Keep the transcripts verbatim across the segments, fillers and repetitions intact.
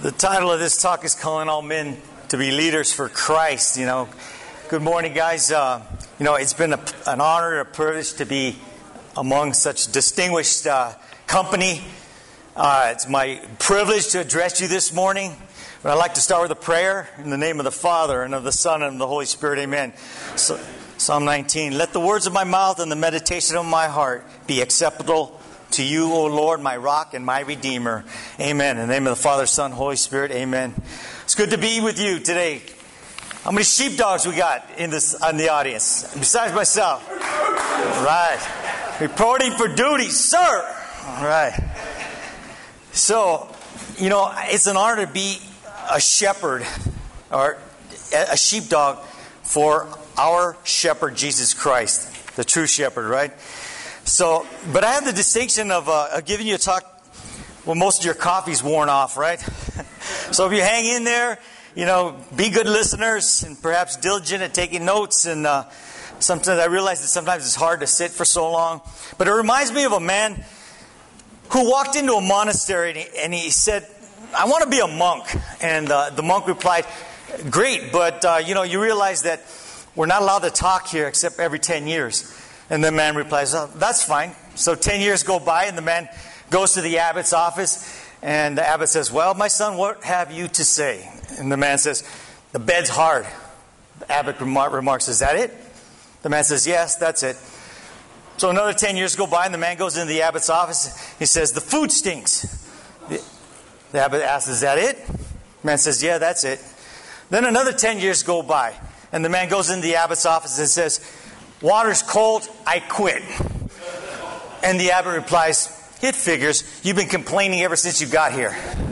The title of this talk is Calling All Men to Be Leaders for Christ. You know, good morning, guys. Uh, you know, it's been a, an honor, a privilege to be among such distinguished uh, company. Uh, it's my privilege to address you this morning. But I'd like to start with a prayer in the name of the Father and of the Son and of the Holy Spirit. Amen. So, Psalm nineteen. Let the words of my mouth and the meditation of my heart be acceptable to you, O Lord, my rock and my redeemer. Amen. In the name of the Father, Son, Holy Spirit. Amen. It's good to be with you today. How many sheepdogs we got in this in the audience? Besides myself. All right. Reporting for duty, sir. All right. So, you know, it's an honor to be a shepherd or a sheepdog for our shepherd, Jesus Christ, the true shepherd, right? So, but I have the distinction of, uh, of giving you a talk when most of your coffee's worn off, right? So if you hang in there, you know, be good listeners and perhaps diligent at taking notes. And uh, sometimes I realize that sometimes it's hard to sit for so long. But it reminds me of a man who walked into a monastery and he, and he said, I want to be a monk. And uh, the monk replied, great, but uh, you know, you realize that we're not allowed to talk here except every ten years. And the man replies, oh, that's fine. So ten years go by and the man goes to the abbot's office. And the abbot says, well, my son, what have you to say? And the man says, the bed's hard. The abbot remar- remarks, is that it? The man says, yes, that's it. So another ten years go by and the man goes into the abbot's office. He says, the food stinks. The, the abbot asks, is that it? The man says, yeah, that's it. Then another ten years go by. And the man goes into the abbot's office and says, water's cold, I quit. And the abbot replies, it figures, you've been complaining ever since you got here.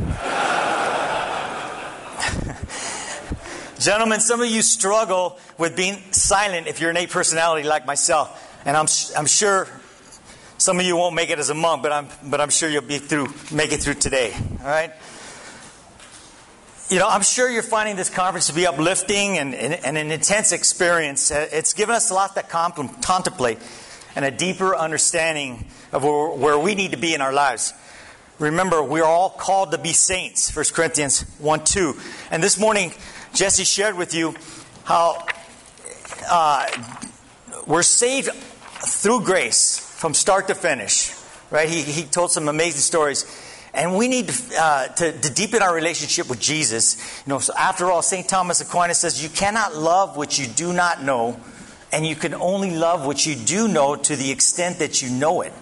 Gentlemen, some of you struggle with being silent if you're an A personality like myself. And I'm I'm sure some of you won't make it as a monk, but I'm but I'm sure you'll be through, make it through today. All right? You know, I'm sure you're finding this conference to be uplifting and, and, and an intense experience. It's given us a lot to contemplate and a deeper understanding of where, where we need to be in our lives. Remember, we're all called to be saints, First Corinthians one two. And this morning, Jesse shared with you how uh, we're saved through grace from start to finish. Right? He, he told some amazing stories. And we need to, uh, to, to deepen our relationship with Jesus. You know, so after all, Saint Thomas Aquinas says, you cannot love what you do not know, and you can only love what you do know to the extent that you know it.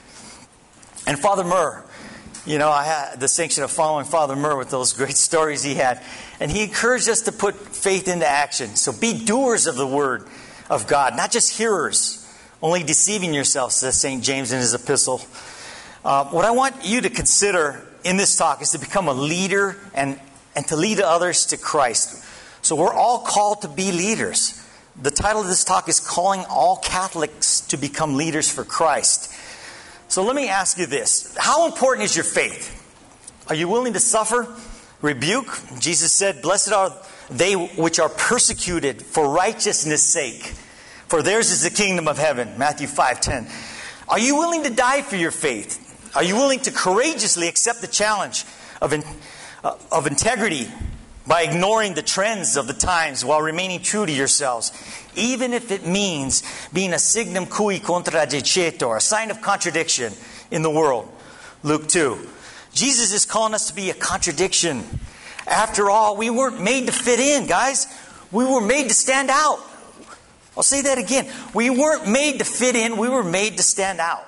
And Father Murr, you know, I had the distinction of following Father Murr with those great stories he had. And he encouraged us to put faith into action. So be doers of the Word of God, not just hearers, only deceiving yourselves, says Saint James in his epistle. Uh, what I want you to consider in this talk is to become a leader and, and to lead others to Christ. So we're all called to be leaders. The title of this talk is Calling All Catholics to Become Leaders for Christ. So let me ask you this. How important is your faith? Are you willing to suffer, rebuke? Jesus said, blessed are they which are persecuted for righteousness' sake, for theirs is the kingdom of heaven. Matthew five ten. Are you willing to die for your faith? Are you willing to courageously accept the challenge of, in, uh, of integrity by ignoring the trends of the times while remaining true to yourselves, even if it means being a signum cui contradicietur, a sign of contradiction in the world? Luke two. Jesus is calling us to be a contradiction. After all, we weren't made to fit in, guys. We were made to stand out. I'll say that again. We weren't made to fit in. We were made to stand out.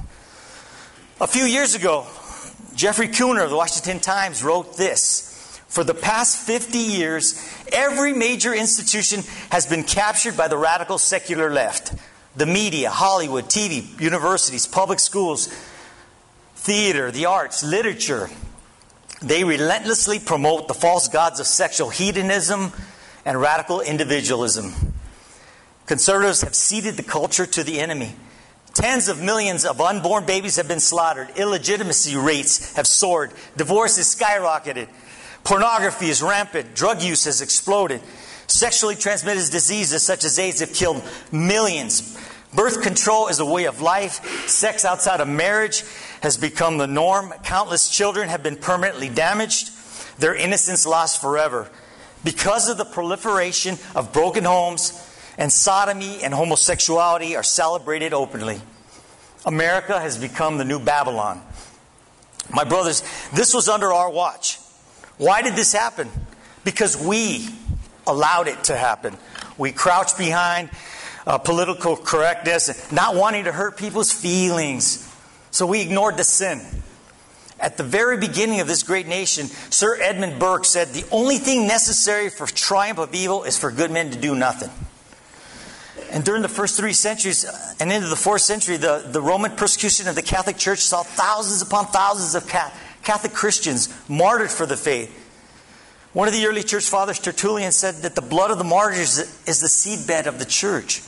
A few years ago, Jeffrey Kuhner of the Washington Times wrote this. For the past fifty years, every major institution has been captured by the radical secular left. The media, Hollywood, T V, universities, public schools, theater, the arts, literature. They relentlessly promote the false gods of sexual hedonism and radical individualism. Conservatives have ceded the culture to the enemy. Tens of millions of unborn babies have been slaughtered. Illegitimacy rates have soared. Divorce has skyrocketed. Pornography is rampant. Drug use has exploded. Sexually transmitted diseases such as AIDS have killed millions. Birth control is a way of life. Sex outside of marriage has become the norm. Countless children have been permanently damaged. their innocence lost forever. Because of the proliferation of broken homes, and sodomy and homosexuality are celebrated openly. America has become the new Babylon. My brothers, this was under our watch. Why did this happen? Because we allowed it to happen. We crouched behind uh, political correctness, not wanting to hurt people's feelings. So we ignored the sin. At the very beginning of this great nation, Sir Edmund Burke said, the only thing necessary for triumph of evil is for good men to do nothing. And during the first three centuries and into the fourth century, the, the Roman persecution of the Catholic Church saw thousands upon thousands of Catholic Christians martyred for the faith. One of the early church fathers, Tertullian, said that the blood of the martyrs is the seedbed of the church.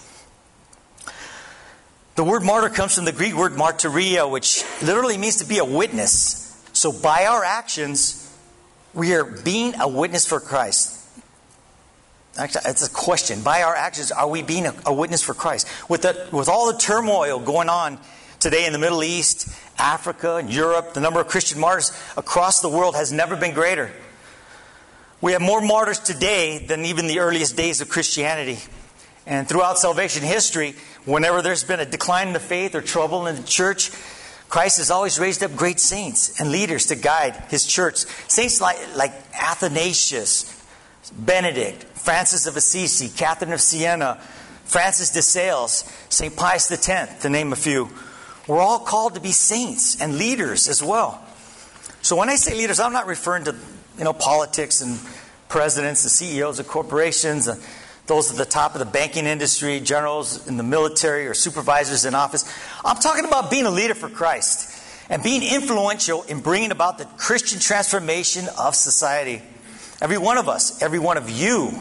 The word martyr comes from the Greek word martyria, which literally means to be a witness. So by our actions, we are being a witness for Christ. Actually, it's a question. By our actions, are we being a, a witness for Christ? With, the, with all the turmoil going on today in the Middle East, Africa, and Europe, the number of Christian martyrs across the world has never been greater. We have more martyrs today than even the earliest days of Christianity. And throughout salvation history, whenever there's been a decline in the faith or trouble in the church, Christ has always raised up great saints and leaders to guide His church. Saints like, like Athanasius, Benedict, Francis of Assisi, Catherine of Siena, Francis de Sales, Saint Pius the tenth, to name a few. We're all called to be saints and leaders as well. So when I say leaders, I'm not referring to you know politics and presidents and C E Os of corporations, and those at the top of the banking industry, generals in the military, or supervisors in office. I'm talking about being a leader for Christ and being influential in bringing about the Christian transformation of society. Every one of us, every one of you,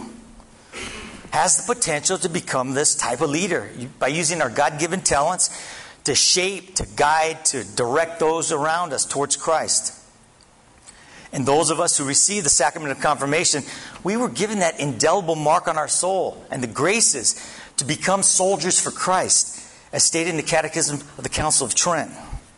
has the potential to become this type of leader by using our God-given talents to shape, to guide, to direct those around us towards Christ. And those of us who receive the sacrament of confirmation, we were given that indelible mark on our soul and the graces to become soldiers for Christ, as stated in the Catechism of the Council of Trent.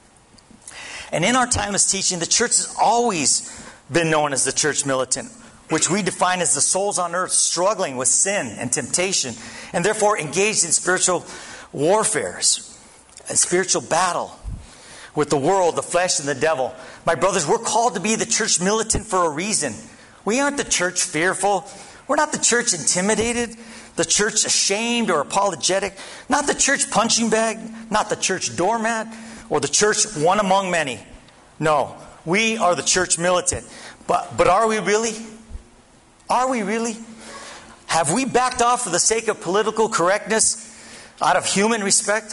And in our timeless teaching, the church has always been known as the church militant, which we define as the souls on earth struggling with sin and temptation, and therefore engaged in spiritual warfare, a spiritual battle with the world, the flesh, and the devil. My brothers, we're called to be the church militant for a reason. We aren't the church fearful. We're not the church intimidated, the church ashamed or apologetic, not the church punching bag, not the church doormat, or the church one among many. No, we are the church militant. But, but are we really? Are we really? Have we backed off for the sake of political correctness out of human respect?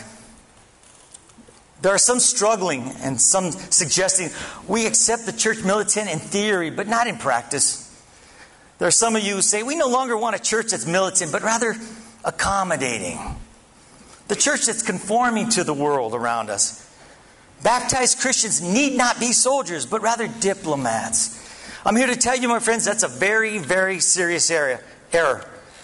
There are some struggling and some suggesting we accept the church militant in theory, but not in practice. There are some of you who say we no longer want a church that's militant, but rather accommodating. The church that's conforming to the world around us. Baptized Christians need not be soldiers, but rather diplomats. I'm here to tell you, my friends, that's a very, very serious area, error.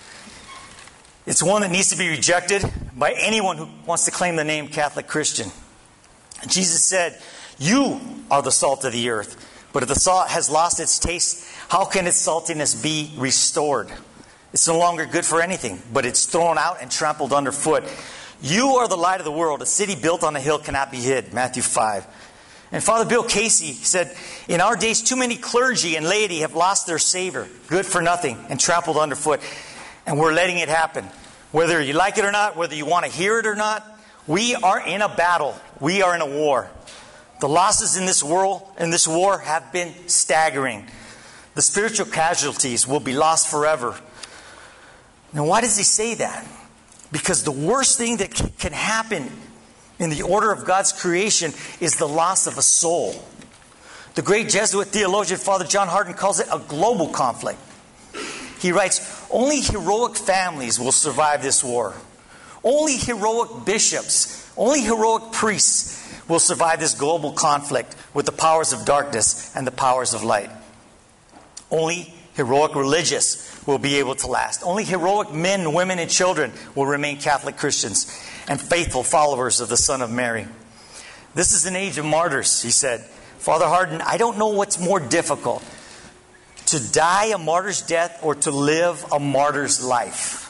It's one that needs to be rejected by anyone who wants to claim the name Catholic Christian. Jesus said, you are the salt of the earth. But if the salt has lost its taste, how can its saltiness be restored? It's no longer good for anything, but it's thrown out and trampled underfoot. You are the light of the world. A city built on a hill cannot be hid. Matthew five. And Father Bill Casey said, in our days, too many clergy and laity have lost their savor, good for nothing, and trampled underfoot. And we're letting it happen. Whether you like it or not, whether you want to hear it or not, we are in a battle. We are in a war. The losses in this world, in this war, have been staggering. The spiritual casualties will be lost forever. Now, why does he say that? Because the worst thing that can happen in the order of God's creation is the loss of a soul. The great Jesuit theologian Father John Hardon calls it a global conflict. He writes, only heroic families will survive this war. Only heroic bishops, only heroic priests will survive this global conflict with the powers of darkness and the powers of light. Only heroic religious will be able to last. Only heroic men, women, and children will remain Catholic Christians and faithful followers of the Son of Mary. This is an age of martyrs, he said. Father Hardon, I don't know what's more difficult. to die a martyr's death or to live a martyr's life.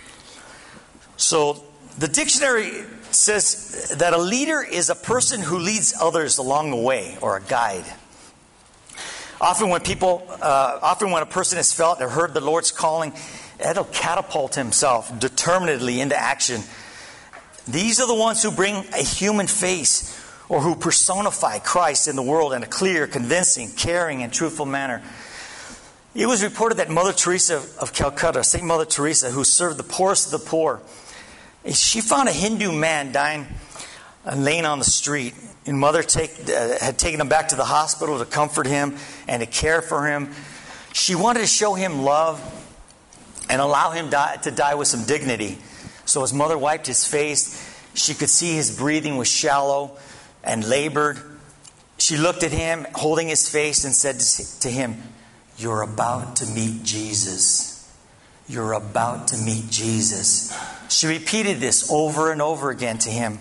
So the dictionary says that a leader is a person who leads others along the way, or a guide. Often when people, uh, often when a person has felt or heard the Lord's calling, it'll catapult himself determinedly into action. These are the ones who bring a human face, or who personify Christ in the world in a clear, convincing, caring, and truthful manner. It was reported that Mother Teresa of Calcutta, Saint Mother Teresa, who served the poorest of the poor, she found a Hindu man dying and laying on the street. And Mother take, uh, had taken him back to the hospital to comfort him and to care for him. She wanted to show him love and allow him die, to die with some dignity. So as Mother wiped his face, she could see his breathing was shallow and labored. She looked at him, holding his face, and said to him, "You're about to meet Jesus. You're about to meet Jesus." She repeated this over and over again to him.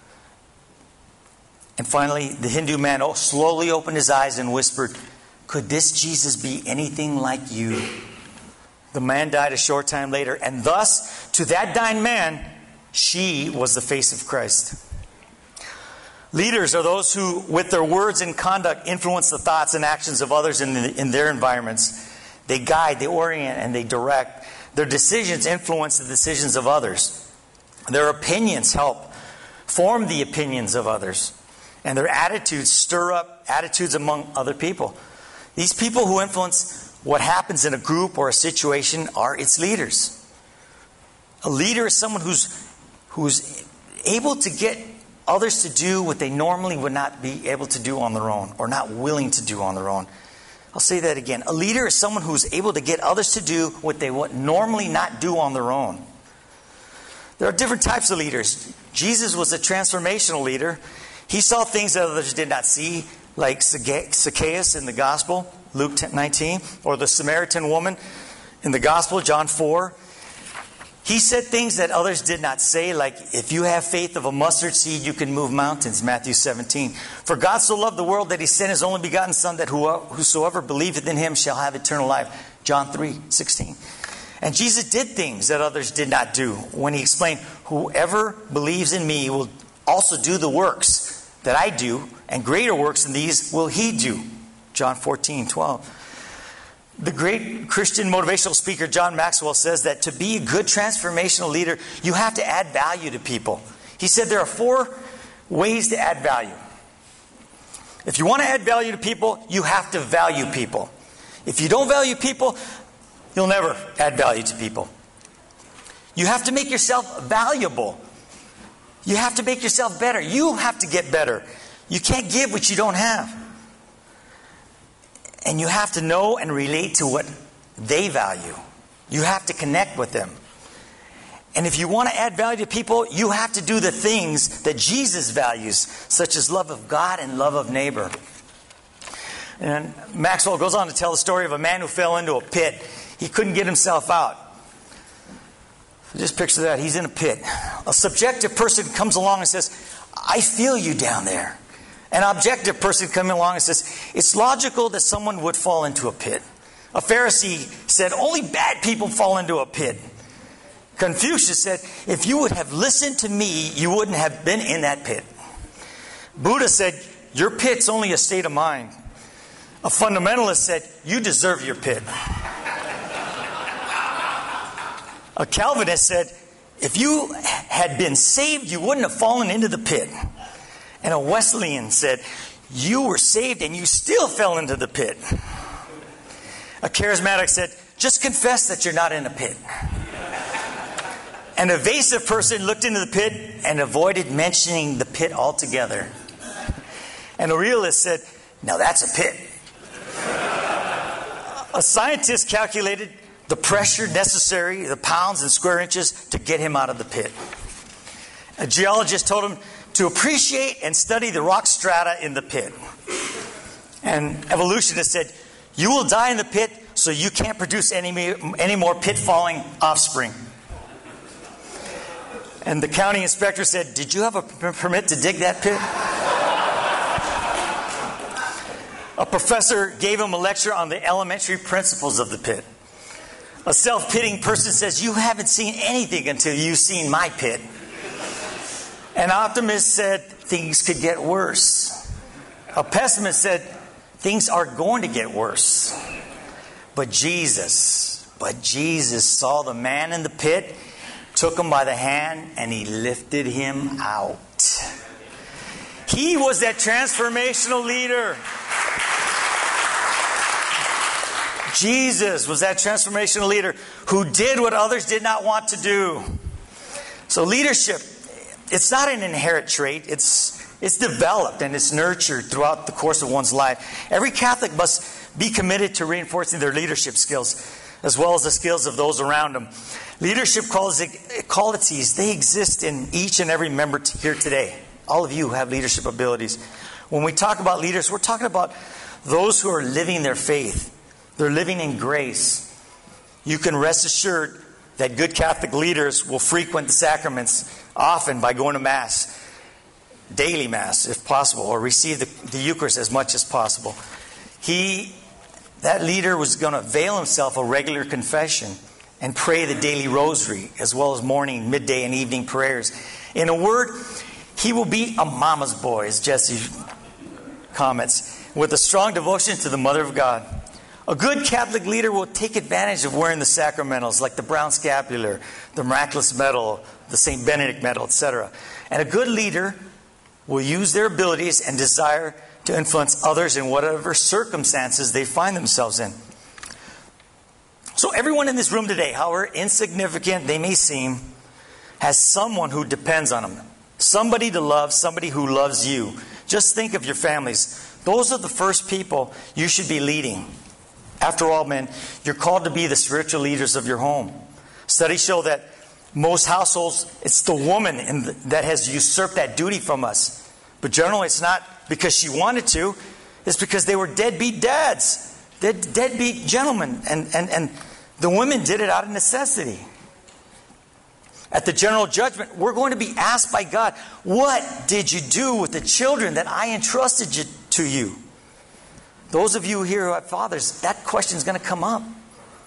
And finally, the Hindu man slowly opened his eyes and whispered, "Could this Jesus be anything like you?" The man died a short time later, and thus, to that dying man, she was the face of Christ. Leaders are those who, with their words and conduct, influence the thoughts and actions of others in, the, in their environments. They guide, they orient, and they direct. Their decisions influence the decisions of others. Their opinions help form the opinions of others. And their attitudes stir up attitudes among other people. These people who influence what happens in a group or a situation are its leaders. A leader is someone who's, who's able to get others to do what they normally would not be able to do on their own, or not willing to do on their own. I'll say that again. A leader is someone who's able to get others to do what they would normally not do on their own. There are different types of leaders. Jesus was a transformational leader. He saw things that others did not see, like Zacchaeus in the Gospel, Luke nineteen, or the Samaritan woman in the Gospel, John four. He said things that others did not say, like, "If you have faith of a mustard seed, you can move mountains," Matthew seventeen. "For God so loved the world that He sent His only begotten Son, that whosoever believeth in Him shall have eternal life," John three sixteen. And Jesus did things that others did not do when He explained, "Whoever believes in me will also do the works that I do, and greater works than these will he do," John fourteen twelve. The great Christian motivational speaker John Maxwell says that to be a good transformational leader, you have to add value to people. He said there are four ways to add value. If you want to add value to people, you have to value people. If you don't value people, you'll never add value to people. You have to make yourself valuable. You have to make yourself better. You have to get better. You can't give what you don't have. And you have to know and relate to what they value. You have to connect with them. And if you want to add value to people, you have to do the things that Jesus values, such as love of God and love of neighbor. And Maxwell goes on to tell the story of a man who fell into a pit. He couldn't get himself out. Just picture that. He's in a pit. A subjective person comes along and says, "I feel you down there." An objective person comes along and says, "It's logical that someone would fall into a pit." A Pharisee said, "Only bad people fall into a pit." Confucius said, "If you would have listened to me, you wouldn't have been in that pit." Buddha said, "Your pit's only a state of mind." A fundamentalist said, "You deserve your pit." A Calvinist said, "If you had been saved, you wouldn't have fallen into the pit." And a Wesleyan said, "You were saved and you still fell into the pit." A charismatic said, "Just confess that you're not in a pit." An evasive person looked into the pit and avoided mentioning the pit altogether. And a realist said, "Now that's a pit." A scientist calculated the pressure necessary, the pounds and square inches, to get him out of the pit. A geologist told him to appreciate and study the rock strata in the pit. And evolutionists said, "You will die in the pit, so you can't produce any, any more pit-falling offspring." And the county inspector said, "Did you have a permit to dig that pit?" A professor gave him a lecture on the elementary principles of the pit. A self-pitying person says, you haven't seen anything until you've seen my pit. An optimist said, things could get worse. A pessimist said, things are going to get worse. But Jesus, but Jesus saw the man in the pit, took him by the hand, and he lifted him out. He was that transformational leader. Jesus was that transformational leader who did what others did not want to do. So leadership, it's not an inherent trait. It's it's developed and it's nurtured throughout the course of one's life. Every Catholic must be committed to reinforcing their leadership skills as well as the skills of those around them. Leadership qualities, they exist in each and every member here today. All of you have leadership abilities. When we talk about leaders, we're talking about those who are living their faith. They're living in grace. You can rest assured that good Catholic leaders will frequent the sacraments often by going to Mass, daily Mass if possible, or receive the, the Eucharist as much as possible. He, that leader was going to avail himself of regular confession and pray the daily rosary as well as morning, midday, and evening prayers. In a word, he will be a mama's boy, as Jesse comments, with a strong devotion to the Mother of God. A good Catholic leader will take advantage of wearing the sacramentals like the brown scapular, the miraculous medal, the Saint Benedict medal, et cetera. And a good leader will use their abilities and desire to influence others in whatever circumstances they find themselves in. So everyone in this room today, however insignificant they may seem, has someone who depends on them. Somebody to love, somebody who loves you. Just think of your families. Those are the first people you should be leading. After all, men, you're called to be the spiritual leaders of your home. Studies show that most households, it's the woman in the, that has usurped that duty from us. But generally, it's not because she wanted to. It's because they were deadbeat dads, dead, deadbeat gentlemen. And, and, and the women did it out of necessity. At the general judgment, we're going to be asked by God, what did you do with the children that I entrusted you, to you? Those of you here who have fathers, that question is going to come up.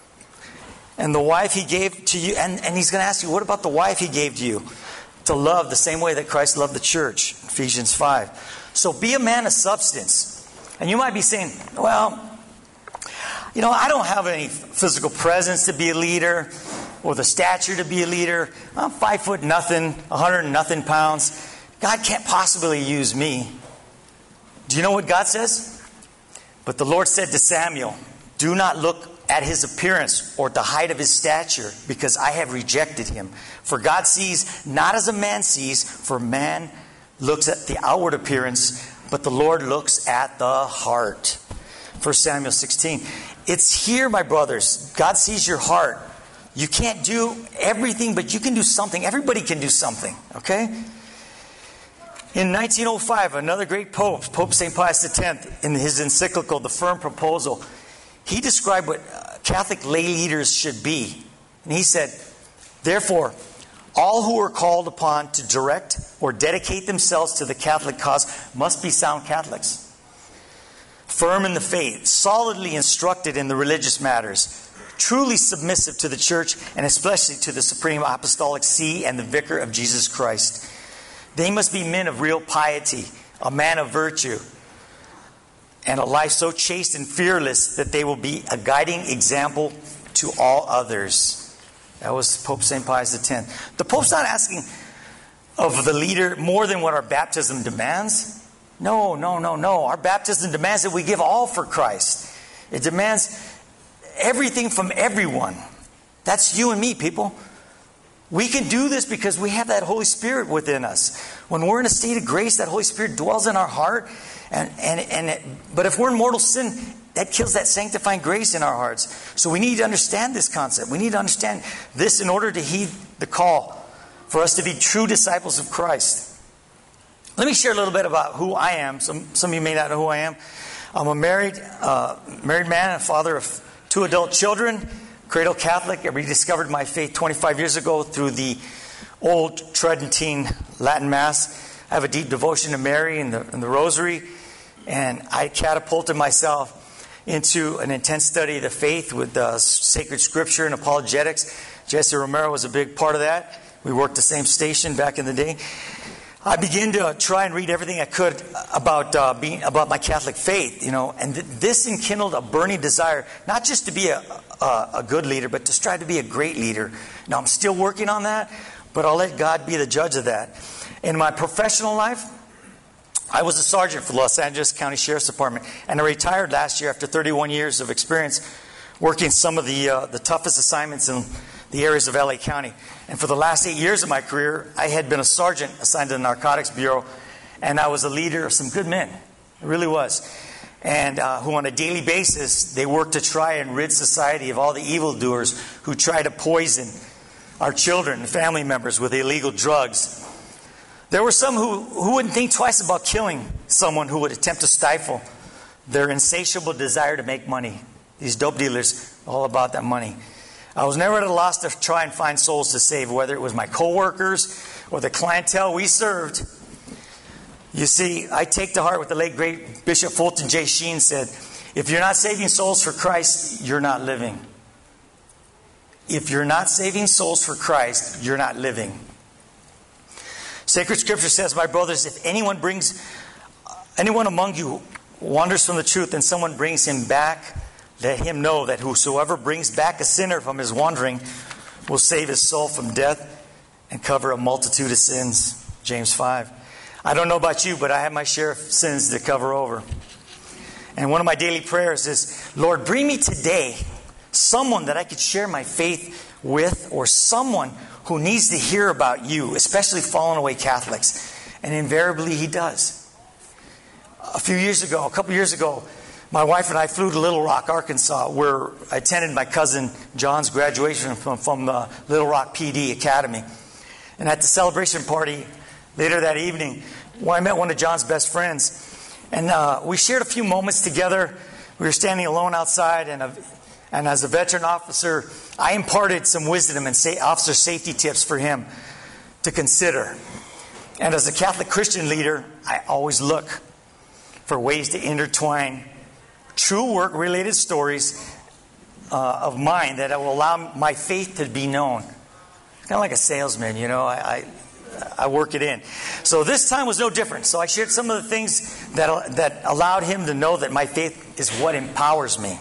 And the wife he gave to you, and, and he's going to ask you, what about the wife he gave to you? To love the same way that Christ loved the church, Ephesians five. So be a man of substance. And you might be saying, well, you know, I don't have any physical presence to be a leader or the stature to be a leader. I'm five foot nothing, a hundred and nothing pounds. God can't possibly use me. Do you know what God says? But the Lord said to Samuel, do not look at his appearance or the height of his stature, because I have rejected him. For God sees not as a man sees, for man looks at the outward appearance, but the Lord looks at the heart. First Samuel sixteen. It's here, my brothers. God sees your heart. You can't do everything, but you can do something. Everybody can do something, okay? In nineteen oh five, another great pope, Pope Saint Pius X, in his encyclical, The Firm Proposal, he described what Catholic lay leaders should be. And he said, therefore, all who are called upon to direct or dedicate themselves to the Catholic cause must be sound Catholics. Firm in the faith, solidly instructed in the religious matters, truly submissive to the Church, and especially to the Supreme Apostolic See and the Vicar of Jesus Christ. They must be men of real piety, a man of virtue, and a life so chaste and fearless that they will be a guiding example to all others. That was Pope Saint Pius X. The Pope's not asking of the leader more than what our baptism demands. No, no, no, no. Our baptism demands that we give all for Christ. It demands everything from everyone. That's you and me, people. We can do this because we have that Holy Spirit within us. When we're in a state of grace, that Holy Spirit dwells in our heart. And, and, and it, but if we're in mortal sin, that kills that sanctifying grace in our hearts. So we need to understand this concept. We need to understand this in order to heed the call for us to be true disciples of Christ. Let me share a little bit about who I am. Some, some of you may not know who I am. I'm a married, uh, married man and father of two adult children. Cradle Catholic. I rediscovered my faith twenty-five years ago through the old Tridentine Latin Mass. I have a deep devotion to Mary and the, and the Rosary. And I catapulted myself into an intense study of the faith with uh, sacred scripture and apologetics. Jesse Romero was a big part of that. We worked the same station back in the day. I began to try and read everything I could about uh, being about my Catholic faith, you know, and th- this enkindled a burning desire, not just to be a, a, a good leader, but to strive to be a great leader. Now, I'm still working on that, but I'll let God be the judge of that. In my professional life, I was a sergeant for the Los Angeles County Sheriff's Department, and I retired last year after thirty-one years of experience working some of the uh, the toughest assignments in the areas of L A County. And for the last eight years of my career, I had been a sergeant assigned to the Narcotics Bureau, and I was a leader of some good men. It really was. And uh, who on a daily basis, they worked to try and rid society of all the evildoers who try to poison our children and family members with illegal drugs. There were some who, who wouldn't think twice about killing someone who would attempt to stifle their insatiable desire to make money. These dope dealers, all about that money. I was never at a loss to try and find souls to save, whether it was my co-workers or the clientele we served. You see, I take to heart what the late great Bishop Fulton J. Sheen said: if you're not saving souls for Christ, you're not living. If you're not saving souls for Christ, you're not living. Sacred Scripture says, my brothers, if anyone brings, anyone among you wanders from the truth and someone brings him back, let him know that whosoever brings back a sinner from his wandering will save his soul from death and cover a multitude of sins. James five. I don't know about you, but I have my share of sins to cover over. And one of my daily prayers is, Lord, bring me today someone that I could share my faith with, or someone who needs to hear about you, especially fallen away Catholics. And invariably he does. A few years ago, a couple years ago, my wife and I flew to Little Rock, Arkansas, where I attended my cousin John's graduation from, from the Little Rock P D Academy. And at the celebration party later that evening, well, I met one of John's best friends. And uh, we shared a few moments together. We were standing alone outside, and, a, and as a veteran officer, I imparted some wisdom and sa- officer safety tips for him to consider. And as a Catholic Christian leader, I always look for ways to intertwine true work-related stories uh, of mine that will allow my faith to be known. Kind of like a salesman, you know, I, I I work it in. So this time was no different. So I shared some of the things that that allowed him to know that my faith is what empowers me.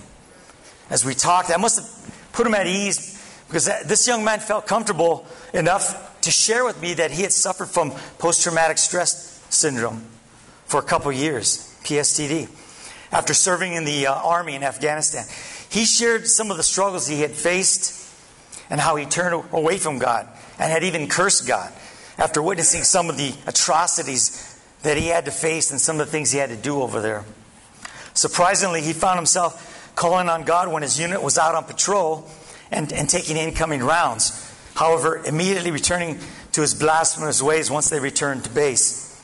As we talked, I must have put him at ease, because this young man felt comfortable enough to share with me that he had suffered from post-traumatic stress syndrome for a couple of years, P S T D. After serving in the uh, army in Afghanistan, he shared some of the struggles he had faced and how he turned away from God and had even cursed God after witnessing some of the atrocities that he had to face and some of the things he had to do over there. Surprisingly, he found himself calling on God when his unit was out on patrol and, and taking incoming rounds. However, immediately returning to his blasphemous ways once they returned to base.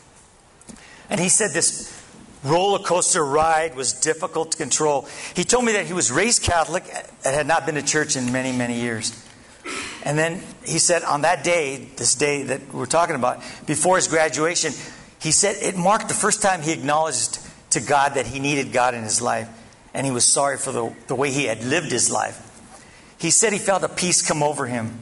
And he said this roller coaster ride was difficult to control. He told me that he was raised Catholic and had not been to church in many, many years. And then he said on that day, this day that we're talking about, before his graduation, he said it marked the first time he acknowledged to God that he needed God in his life. And he was sorry for the, the way he had lived his life. He said he felt a peace come over him.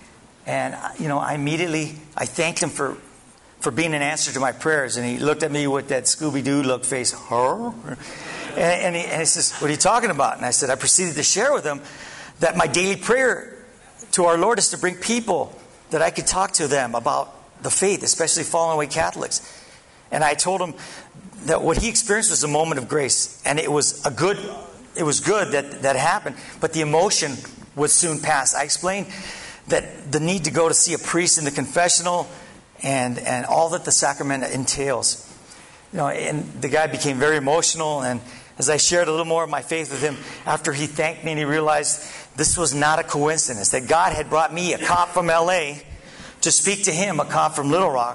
And, you know, I immediately, I thanked him for for being an answer to my prayers. And he looked at me with that Scooby-Doo look face. Huh? And, and, he, and he says, what are you talking about? And I said, I proceeded to share with him that my daily prayer to our Lord is to bring people that I could talk to them about the faith, especially fallen away Catholics. And I told him that what he experienced was a moment of grace. And it was a good, it was good that that happened. But the emotion would soon pass. I explained that the need to go to see a priest in the confessional and and all that the sacrament entails. You know, and the guy became very emotional, and as I shared a little more of my faith with him, after he thanked me and he realized this was not a coincidence, that God had brought me, a cop from L A, to speak to him, a cop from Little Rock.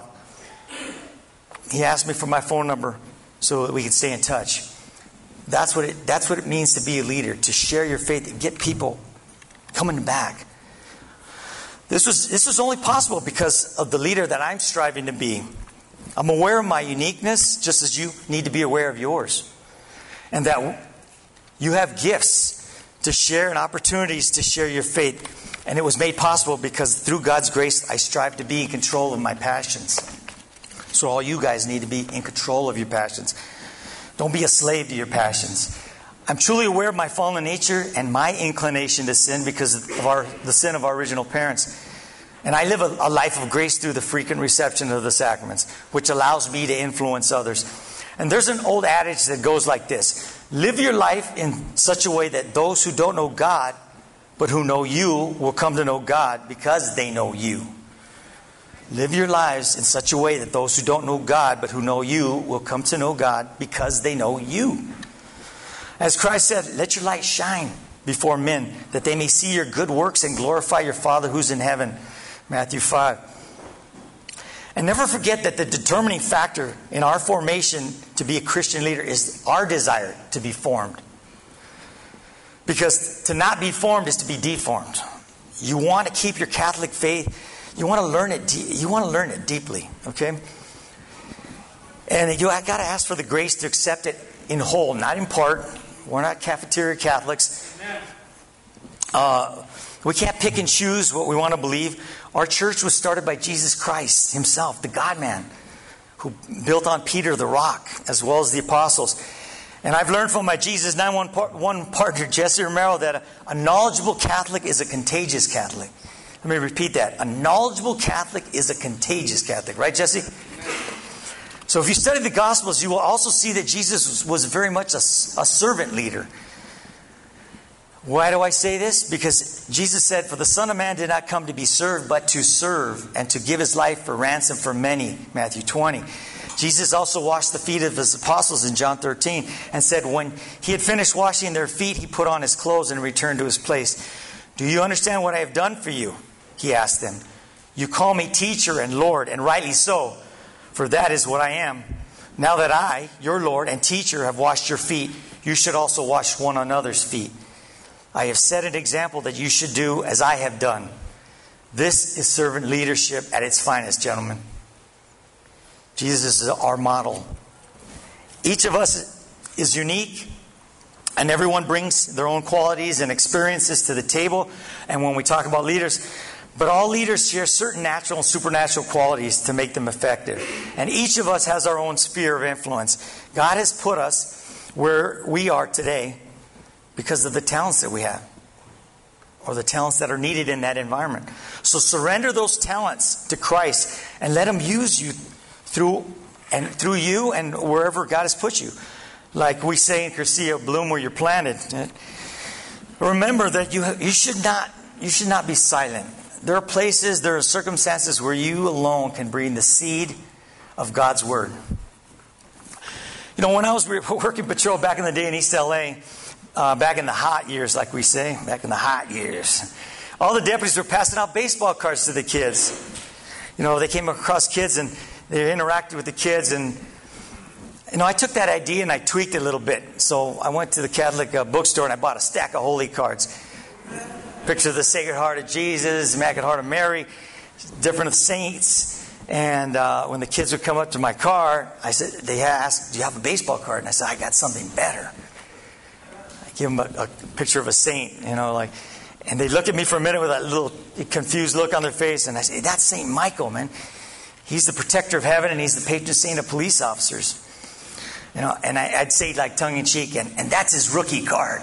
He asked me for my phone number so that we could stay in touch. That's what it that's what it means to be a leader, to share your faith and get people coming back. This was this was only possible because of the leader that I'm striving to be. I'm aware of my uniqueness, just as you need to be aware of yours. And that you have gifts to share and opportunities to share your faith. And it was made possible because through God's grace, I strive to be in control of my passions. So all you guys need to be in control of your passions. Don't be a slave to your passions. I'm truly aware of my fallen nature and my inclination to sin because of our, the sin of our original parents. And I live a, a life of grace through the frequent reception of the sacraments, which allows me to influence others. And there's an old adage that goes like this. Live your life in such a way that those who don't know God, but who know you, will come to know God because they know you. Live your lives in such a way that those who don't know God, but who know you, will come to know God because they know you. As Christ said, let your light shine before men, that they may see your good works and glorify your Father who's in heaven. Matthew five. And never forget that the determining factor in our formation to be a Christian leader is our desire to be formed. Because to not be formed is to be deformed. You want to keep your Catholic faith. You want to learn it. De- you want to learn it deeply. Okay. And you got to ask for the grace to accept it in whole, not in part. We're not cafeteria Catholics. Uh, we can't pick and choose what we want to believe. Our church was started by Jesus Christ himself, the God-man, who built on Peter the rock, as well as the apostles. And I've learned from my Jesus nine one partner, Jesse Romero, that a, a knowledgeable Catholic is a contagious Catholic. Let me repeat that. A knowledgeable Catholic is a contagious Catholic. Right, Jesse? So if you study the Gospels, you will also see that Jesus was, was very much a, a servant leader. Why do I say this? Because Jesus said, for the Son of Man did not come to be served, but to serve and to give his life for ransom for many. Matthew twenty. Jesus also washed the feet of his apostles in John thirteen and said when he had finished washing their feet, he put on his clothes and returned to his place. Do you understand what I have done for you? He asked them. You call me teacher and Lord, and rightly so, for that is what I am. Now that I, your Lord and teacher, have washed your feet, you should also wash one another's feet. I have set an example that you should do as I have done. This is servant leadership at its finest, gentlemen. Jesus is our model. Each of us is unique, and everyone brings their own qualities and experiences to the table. And when we talk about leaders, but all leaders share certain natural and supernatural qualities to make them effective. And each of us has our own sphere of influence. God has put us where we are today because of the talents that we have, or the talents that are needed in that environment. So surrender those talents to Christ and let him use you through and through you and wherever God has put you. Like we say in Cursillo, bloom where you're planted. Remember that you you should not you should not be silent. There are places, there are circumstances where you alone can bring the seed of God's Word. You know, when I was working patrol back in the day in East L A, uh, back in the hot years, like we say, back in the hot years, all the deputies were passing out baseball cards to the kids. You know, they came across kids and they interacted with the kids. And, you know, I took that idea and I tweaked it a little bit. So I went to the Catholic uh, bookstore and I bought a stack of holy cards. Picture of the Sacred Heart of Jesus, Immaculate Heart of Mary, different saints. And uh, when the kids would come up to my car, I said, they asked, do you have a baseball card? And I said, I got something better. I give them a, a picture of a saint, you know, like, and they look at me for a minute with that little confused look on their face. And I say, hey, that's Saint Michael, man. He's the protector of heaven and he's the patron saint of police officers. You know, and I, I'd say like tongue in cheek, and, and that's his rookie card.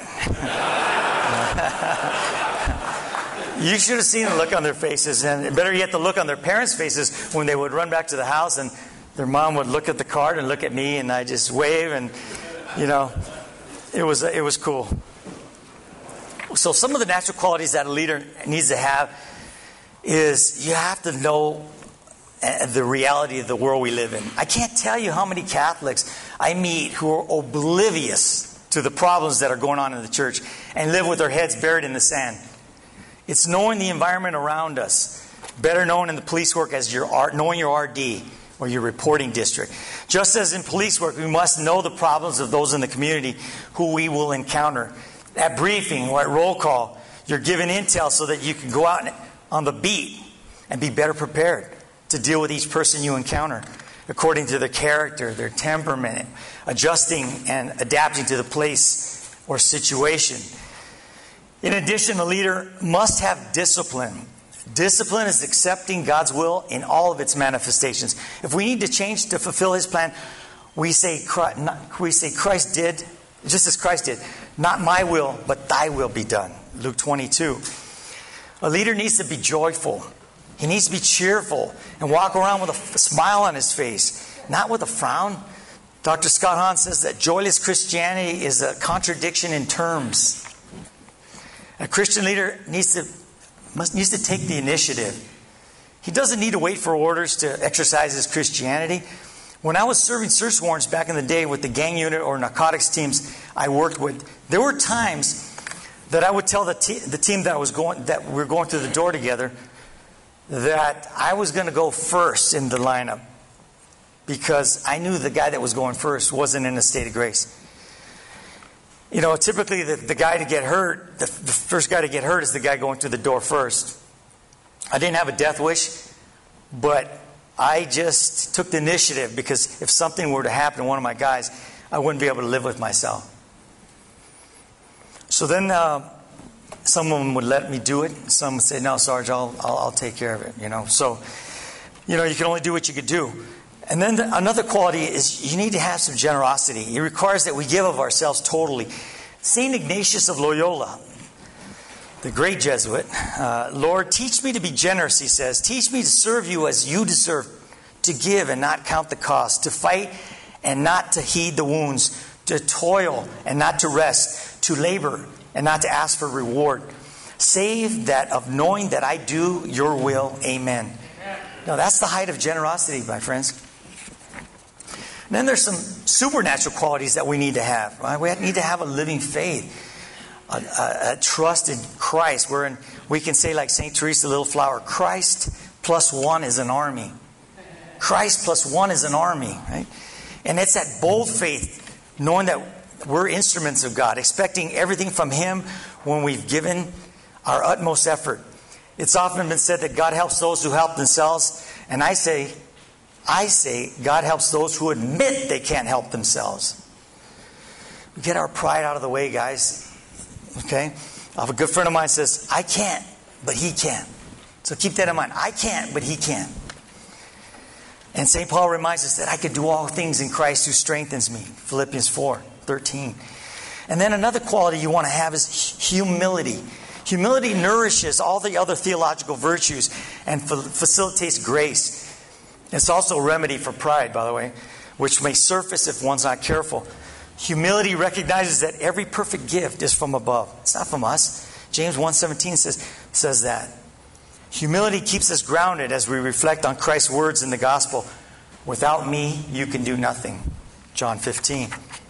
You should have seen the look on their faces, and better yet, the look on their parents' faces when they would run back to the house and their mom would look at the card and look at me, and I just wave, and you know, it was it was cool. So some of the natural qualities that a leader needs to have is you have to know the reality of the world we live in. I can't tell you how many Catholics I meet who are oblivious to the problems that are going on in the church and live with their heads buried in the sand. It's knowing the environment around us, better known in the police work as your R, knowing your R D or your reporting district. Just as in police work, we must know the problems of those in the community who we will encounter. At briefing or at roll call, you're given intel so that you can go out on the beat and be better prepared to deal with each person you encounter. according to their character, their temperament, adjusting and adapting to the place or situation. In addition, a leader must have discipline. Discipline is accepting God's will in all of its manifestations. If we need to change to fulfill His plan, we say, we say Christ did, just as Christ did, not my will, but thy will be done. Luke twenty-two. A leader needs to be joyful. He needs to be cheerful and walk around with a smile on his face, not with a frown. Doctor Scott Hahn says that joyless Christianity is a contradiction in terms. A Christian leader needs to must needs to take the initiative. He doesn't need to wait for orders to exercise his Christianity. When I was serving search warrants back in the day with the gang unit or narcotics teams I worked with, there were times that I would tell the, te- the team that I was going that we were going through the door together that I was going to go first in the lineup because I knew the guy that was going first wasn't in a state of grace. You know, typically the, the guy to get hurt, the, the first guy to get hurt is the guy going through the door first. I didn't have a death wish, but I just took the initiative because if something were to happen to one of my guys, I wouldn't be able to live with myself. So then uh, some of them would let me do it. Some would say, no, Sarge, I'll, I'll, I'll take care of it. You know, so, you know, you can only do what you could do. And then the, another quality is you need to have some generosity. It requires that we give of ourselves totally. Saint Ignatius of Loyola, the great Jesuit, uh, Lord, teach me to be generous, he says. Teach me to serve you as you deserve, to give and not count the cost, to fight and not to heed the wounds, to toil and not to rest, to labor and not to ask for reward. Save that of knowing that I do your will. Amen. Now that's the height of generosity, my friends. And then there's some supernatural qualities that we need to have. Right? We need to have a living faith, a, a, a trust in Christ. Wherein we can say, like Saint Teresa, Little Flower, Christ plus one is an army. Christ plus one is an army, right? And it's that bold faith, knowing that we're instruments of God, expecting everything from Him when we've given our utmost effort. It's often been said that God helps those who help themselves, and I say, I say, God helps those who admit they can't help themselves. We get our pride out of the way, guys. Okay? I have a good friend of mine says, I can't, but he can. So keep that in mind. I can't, but he can. And Saint Paul reminds us that I can do all things in Christ who strengthens me. Philippians four thirteen. And then another quality you want to have is humility. Humility nourishes all the other theological virtues and fa- facilitates grace. It's also a remedy for pride, by the way, which may surface if one's not careful. Humility recognizes that every perfect gift is from above. It's not from us. James one seventeen says, says that. Humility keeps us grounded as we reflect on Christ's words in the gospel. Without me, you can do nothing. John fifteen.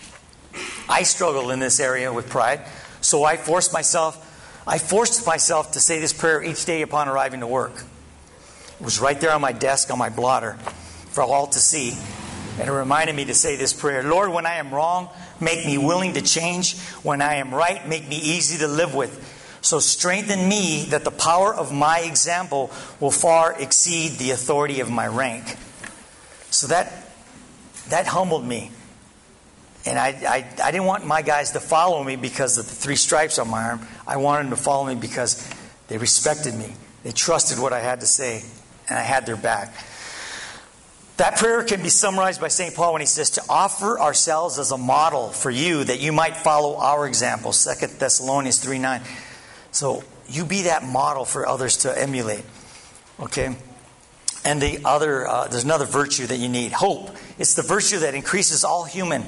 I struggle in this area with pride, so I forced myself, I forced myself to say this prayer each day upon arriving to work. It was right there on my desk, on my blotter, for all to see. And it reminded me to say this prayer. Lord, when I am wrong, make me willing to change. When I am right, make me easy to live with. So strengthen me that the power of my example will far exceed the authority of my rank. So that that humbled me. And I, I, I didn't want my guys to follow me because of the three stripes on my arm. I wanted them to follow me because they respected me. They trusted what I had to say. And I had their back. That prayer can be summarized by Saint Paul when he says to offer ourselves as a model for you that you might follow our example. Second Thessalonians three nine. So you be that model for others to emulate. Okay? And the other, uh, there's another virtue that you need. Hope. It's the virtue that increases all human.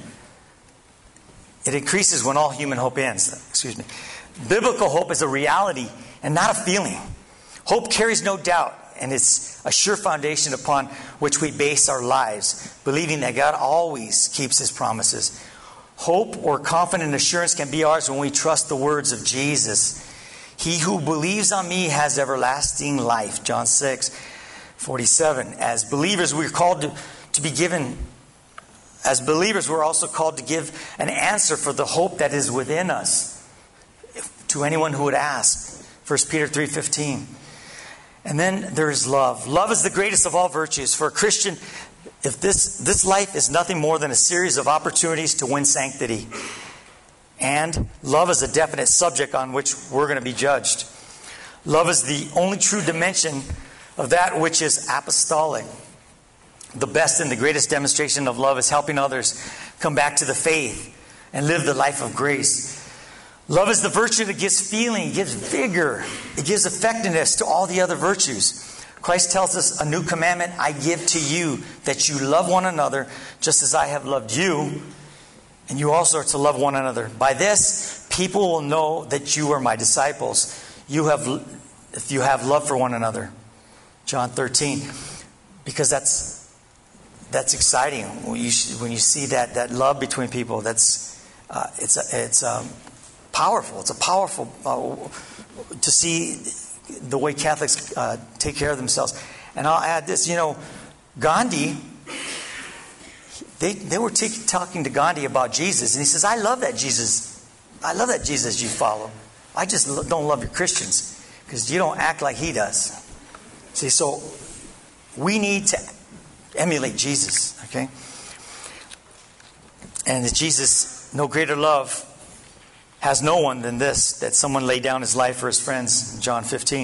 It increases when all human hope ends. Excuse me. Biblical hope is a reality and not a feeling. Hope carries no doubt. And it's a sure foundation upon which we base our lives, believing that God always keeps His promises. Hope or confident assurance can be ours when we trust the words of Jesus. He who believes on me has everlasting life. John six forty-seven. As believers, we're called to, to be given, as believers, we're also called to give an answer for the hope that is within us to anyone who would ask. First Peter three fifteen. And then there is love. Love is the greatest of all virtues. For a Christian, if this, this life is nothing more than a series of opportunities to win sanctity. And love is a definite subject on which we're going to be judged. Love is the only true dimension of that which is apostolic. The best and the greatest demonstration of love is helping others come back to the faith and live the life of grace. Love is the virtue that gives feeling, gives vigor, it gives effectiveness to all the other virtues. Christ tells us, a new commandment I give to you, that you love one another just as I have loved you. And you also are to love one another. By this, people will know that you are my disciples. You have, if you have love for one another. John thirteen. Because that's that's exciting when you when you see that that love between people. That's uh, it's a, it's um, powerful. It's a powerful uh, to see the way Catholics uh, take care of themselves. And I'll add this. You know, Gandhi. They they were t- talking to Gandhi about Jesus, and he says, "I love that Jesus. I love that Jesus you follow. I just lo- don't love your Christians because you don't act like he does." See, so we need to emulate Jesus, okay? And that Jesus, no greater love has no one than this, that someone laid down his life for his friends. John fifteen.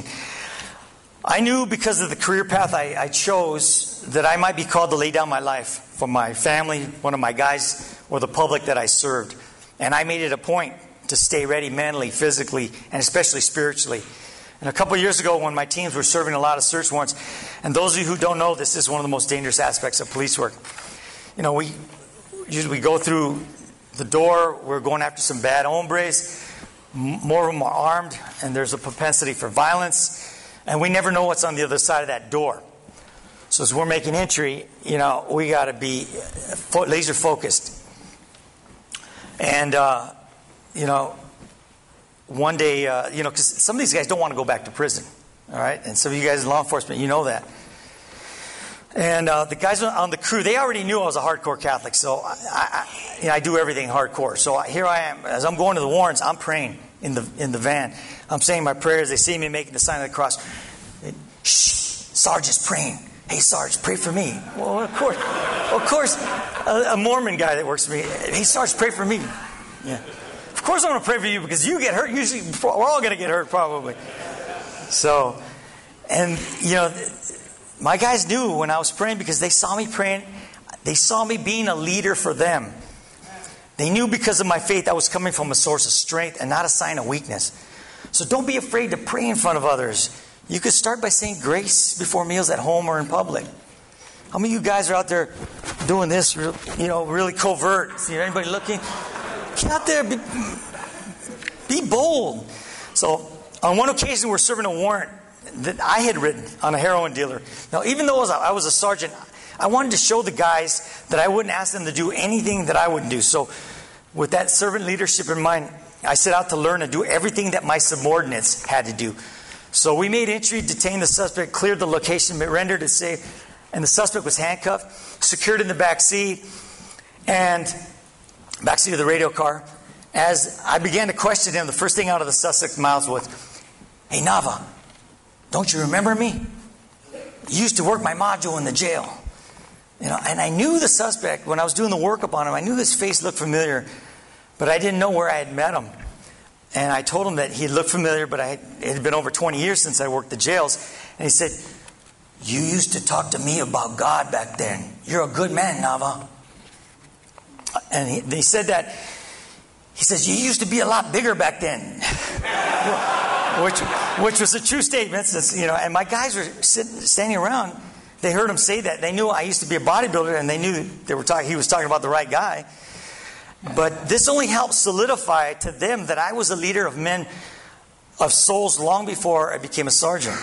I knew because of the career path I, I chose that I might be called to lay down my life for my family, one of my guys, or the public that I served. And I made it a point to stay ready mentally, physically, and especially spiritually. And a couple of years ago when my teams were serving a lot of search warrants, and those of you who don't know, this is one of the most dangerous aspects of police work. You know, we usually go through the door, we're going after some bad hombres, more of them are armed, and there's a propensity for violence. And we never know what's on the other side of that door. So as we're making entry, you know, we got to be fo- laser focused. And, uh, you know, one day, uh, you know, because some of these guys don't want to go back to prison. All right? And some of you guys in law enforcement, you know that. And uh, the guys on the crew, they already knew I was a hardcore Catholic. So I, I, you know, I do everything hardcore. So here I am. As I'm going to the warrants, I'm praying in the in the van. I'm saying my prayers. They see me making the sign of the cross. Shh, Sarge's praying. Hey, Sarge, pray for me. Well, of course. Of course, a, a Mormon guy that works for me. Hey, Sarge, pray for me. Yeah. Of course I'm going to pray for you because you get hurt. Usually, we're all going to get hurt probably. So, and, you know, my guys knew when I was praying because they saw me praying. They saw me being a leader for them. They knew because of my faith I was coming from a source of strength and not a sign of weakness. So don't be afraid to pray in front of others. You could start by saying grace before meals at home or in public. How many of you guys are out there doing this, you know, really covert? See anybody looking? Get out there. Be, be bold. So on one occasion, we're serving a warrant that I had written on a heroin dealer. Now, even though I was a, I was a sergeant, I wanted to show the guys that I wouldn't ask them to do anything that I wouldn't do. So with that servant leadership in mind, I set out to learn and do everything that my subordinates had to do. So we made entry, detained the suspect, cleared the location, rendered it safe, and the suspect was handcuffed, secured in the back seat, and back seat of the radio car. As I began to question him, the first thing out of the suspect's mouth was, "Hey, Nava, don't you remember me? You used to work my module in the jail." You know, and I knew the suspect when I was doing the workup on him. I knew his face looked familiar, but I didn't know where I had met him. And I told him that he looked familiar, but I had, it had been over twenty years since I worked the jails. And he said, "You used to talk to me about God back then. You're a good man, Nava." And he, he said that. He says, "You used to be a lot bigger back then," which which was a true statement. Since, you know, and my guys were sitting, standing around. They heard him say that. They knew I used to be a bodybuilder, and they knew they were talking. He was talking about the right guy. But this only helped solidify to them that I was a leader of men, of souls, long before I became a sergeant.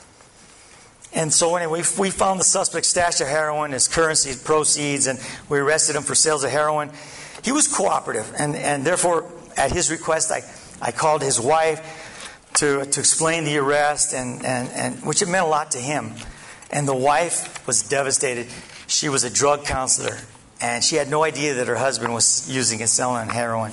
And so anyway, we found the suspect's stash of heroin, his currency, his proceeds, and we arrested him for sales of heroin. He was cooperative, and, and therefore, at his request, I, I called his wife to to explain the arrest, and, and, and which it meant a lot to him. And the wife was devastated. She was a drug counselor, and she had no idea that her husband was using and selling heroin.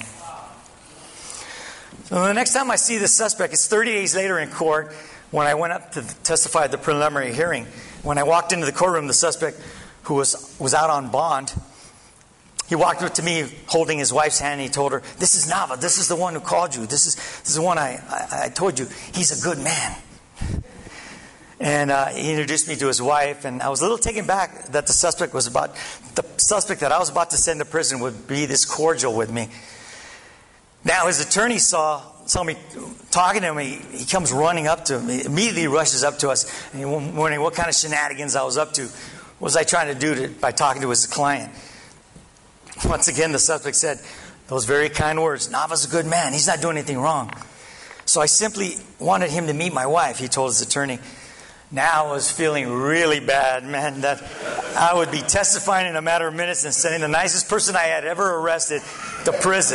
So the next time I see the suspect, it's thirty days later in court when I went up to testify at the preliminary hearing. When I walked into the courtroom, the suspect who was, was out on bond, he walked up to me holding his wife's hand, and he told her, "This is Nava. This is the one who called you. This is, this is the one I, I, I told you. He's a good man." And uh, he introduced me to his wife, and I was a little taken back that the suspect was about, the suspect that I was about to send to prison would be this cordial with me. Now his attorney saw, saw me talking to him. He, he comes running up to him. He immediately rushes up to us. And he was wondering what kind of shenanigans I was up to. What was I trying to do to, by talking to his client? Once again, the suspect said those very kind words, "Nava's a good man. He's not doing anything wrong." So I simply wanted him to meet my wife, he told his attorney. Now I was feeling really bad, man, that I would be testifying in a matter of minutes and sending the nicest person I had ever arrested to prison.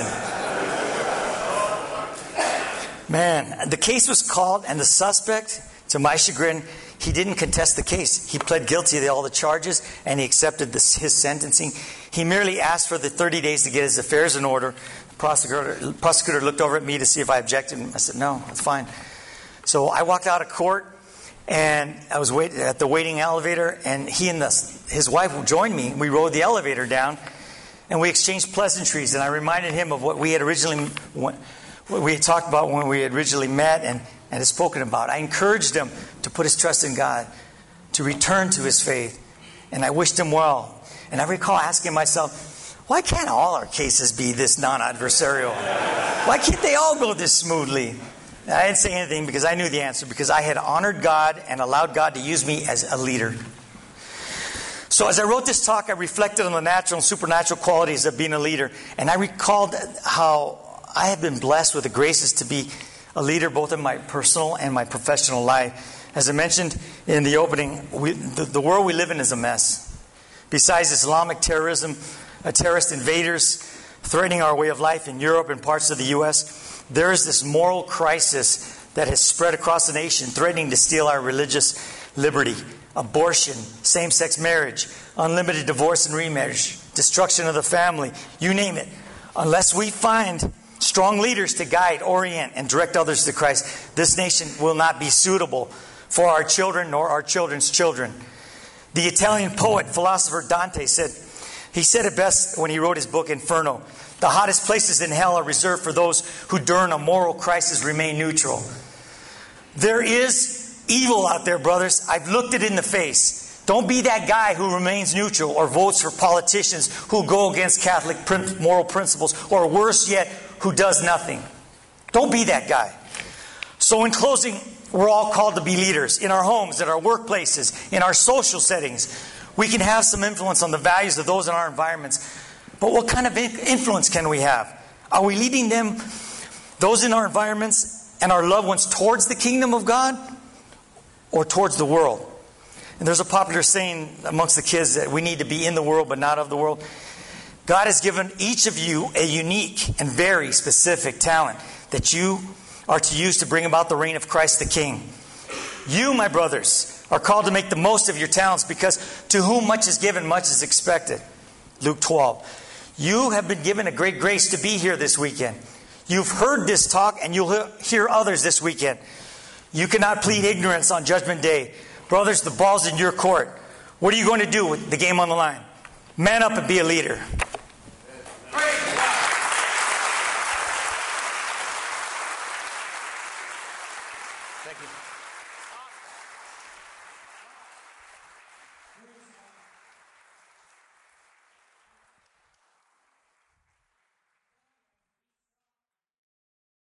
Man, the case was called, and the suspect, to my chagrin, he didn't contest the case. He pled guilty to all the charges, and he accepted this, his sentencing. He merely asked for the thirty days to get his affairs in order. The prosecutor, prosecutor looked over at me to see if I objected. I said, "No, that's fine." So I walked out of court, and I was wait, at the waiting elevator, and he and the, his wife joined me. We rode the elevator down, and we exchanged pleasantries, and I reminded him of what we had originally what we had talked about when we had originally met and, and had spoken about. I encouraged him to put his trust in God, to return to his faith, and I wished him well. And I recall asking myself, why can't all our cases be this non-adversarial? Why can't they all go this smoothly? And I didn't say anything because I knew the answer, because I had honored God and allowed God to use me as a leader. So as I wrote this talk, I reflected on the natural and supernatural qualities of being a leader. And I recalled how I have been blessed with the graces to be a leader both in my personal and my professional life. As I mentioned in the opening, we, the, the world we live in is a mess. Besides Islamic terrorism, uh, terrorist invaders threatening our way of life in Europe and parts of the U S, there is this moral crisis that has spread across the nation, threatening to steal our religious liberty. Abortion, same-sex marriage, unlimited divorce and remarriage, destruction of the family, you name it. Unless we find strong leaders to guide, orient, and direct others to Christ, this nation will not be suitable for our children nor our children's children. The Italian poet, philosopher Dante said, he said it best when he wrote his book Inferno. The hottest places in hell are reserved for those who during a moral crisis remain neutral. There is evil out there, brothers. I've looked it in the face. Don't be that guy who remains neutral or votes for politicians who go against Catholic moral principles, or worse yet, who does nothing. Don't be that guy. So in closing, we're all called to be leaders in our homes, in our workplaces, in our social settings. We can have some influence on the values of those in our environments. But what kind of influence can we have? Are we leading them, those in our environments and our loved ones, towards the kingdom of God or towards the world? And there's a popular saying amongst the kids that we need to be in the world but not of the world. God has given each of you a unique and very specific talent that you are to use to bring about the reign of Christ the King. You, my brothers, are called to make the most of your talents, because to whom much is given, much is expected. Luke twelve. You have been given a great grace to be here this weekend. You've heard this talk, and you'll hear others this weekend. You cannot plead ignorance on Judgment Day. Brothers, the ball's in your court. What are you going to do with the game on the line? Man up and be a leader. Thank you.